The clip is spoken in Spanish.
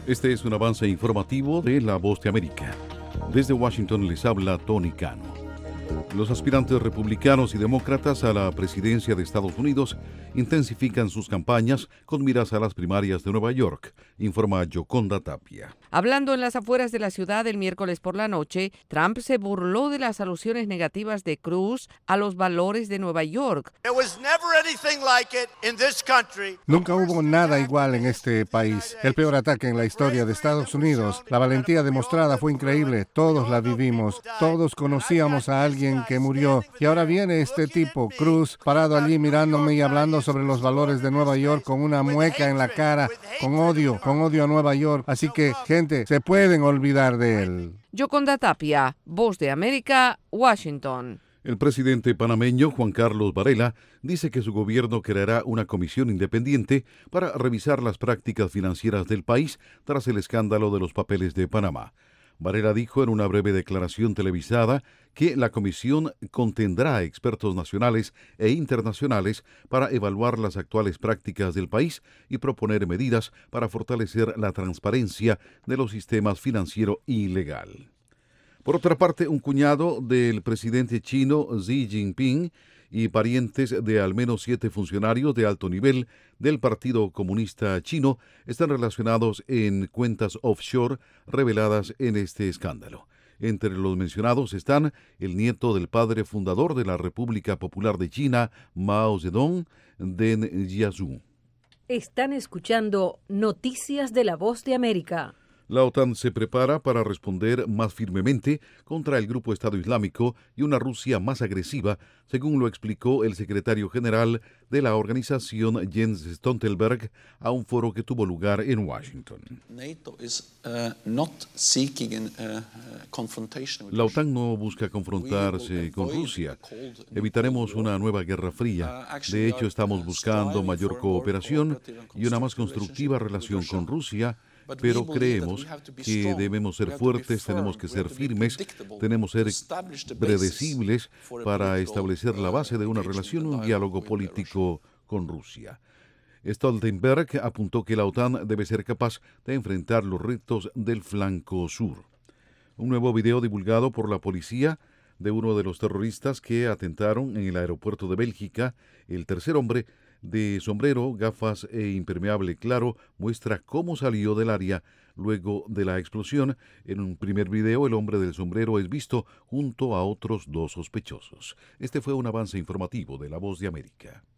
Este es un avance informativo de La Voz de América. Desde Washington les habla Tony Cano. Los aspirantes republicanos y demócratas a la presidencia de Estados Unidos intensifican sus campañas con miras a las primarias de Nueva York, informa Yoconda Tapia. Hablando en las afueras de la ciudad el miércoles por la noche, Trump se burló de las alusiones negativas de Cruz a los valores de Nueva York. Nunca hubo nada igual en este país. El peor ataque en la historia de Estados Unidos. La valentía demostrada fue increíble. Todos la vivimos. Todos conocíamos a alguien que murió. Y ahora viene este tipo, Cruz, parado allí mirándome y hablando sobre los valores de Nueva York con una mueca en la cara, con odio a Nueva York. Así que, gente, se pueden olvidar de él. Yoconda Tapia, Voz de América, Washington. El presidente panameño Juan Carlos Varela dice que su gobierno creará una comisión independiente para revisar las prácticas financieras del país tras el escándalo de los papeles de Panamá. Varela dijo en una breve declaración televisada que la comisión contendrá expertos nacionales e internacionales para evaluar las actuales prácticas del país y proponer medidas para fortalecer la transparencia de los sistemas financiero y legal. Por otra parte, un cuñado del presidente chino Xi Jinping y parientes de al menos 7 funcionarios de alto nivel del Partido Comunista Chino están relacionados en cuentas offshore reveladas en este escándalo. Entre los mencionados están el nieto del padre fundador de la República Popular de China, Mao Zedong, Deng Xiaoping. Están escuchando Noticias de la Voz de América. La OTAN se prepara para responder más firmemente contra el grupo Estado Islámico y una Rusia más agresiva, según lo explicó el secretario general de la organización Jens Stoltenberg a un foro que tuvo lugar en Washington. La OTAN no busca confrontarse con Rusia. Evitaremos una nueva guerra fría. De hecho, estamos buscando mayor cooperación y una más constructiva relación con Rusia. Pero creemos que debemos ser fuertes, tenemos que ser firmes, tenemos que ser predecibles para establecer la base de una relación, un diálogo político con Rusia. Stoltenberg apuntó que la OTAN debe ser capaz de enfrentar los retos del flanco sur. Un nuevo video divulgado por la policía de uno de los terroristas que atentaron en el aeropuerto de Bélgica, el tercer hombre, de sombrero, gafas e impermeable claro, muestra cómo salió del área luego de la explosión. En un primer video, el hombre del sombrero es visto junto a otros 2 sospechosos. Este fue un avance informativo de La Voz de América.